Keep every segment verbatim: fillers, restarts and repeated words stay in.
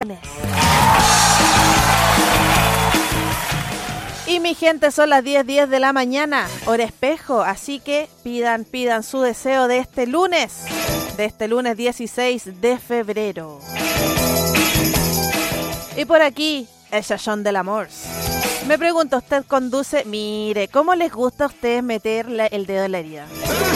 Y mi gente, son las diez diez de la mañana, hora espejo, así que pidan, pidan su deseo de este lunes, de este lunes dieciséis de febrero. Y por aquí, el Chachón del Amor. Me pregunta, ¿usted conduce? Mire, ¿cómo les gusta a ustedes meter la, el dedo en la herida?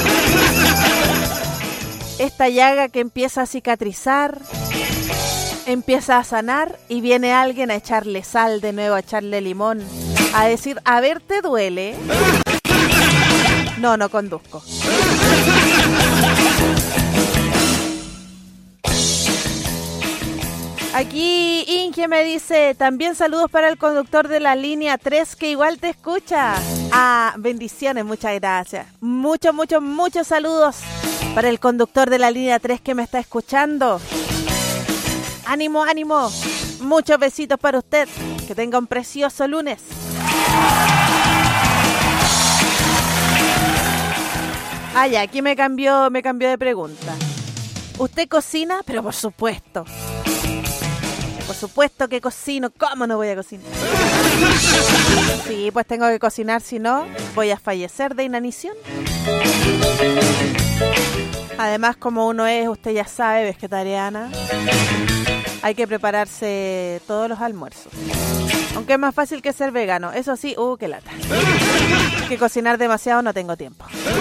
Esta llaga que empieza a cicatrizar, empieza a sanar y viene alguien a echarle sal de nuevo, a echarle limón, a decir, a ver, ¿te duele? No, no conduzco. Aquí Inge me dice, también saludos para el conductor de la línea tres que igual te escucha. Ah, bendiciones, muchas gracias. Muchos, muchos, muchos saludos para el conductor de la línea tres que me está escuchando. Ánimo, ánimo. Muchos besitos para usted. Que tenga un precioso lunes. Ah, ya, aquí me cambió, me cambió de pregunta. ¿Usted cocina? Pero por supuesto. Por supuesto que cocino. ¿Cómo no voy a cocinar? Sí, pues tengo que cocinar, si no, voy a fallecer de inanición. Además, como uno es, usted ya sabe, vegetariana, hay que prepararse todos los almuerzos. Aunque es más fácil que ser vegano. Eso sí, uh, qué lata. Que cocinar demasiado no tengo tiempo.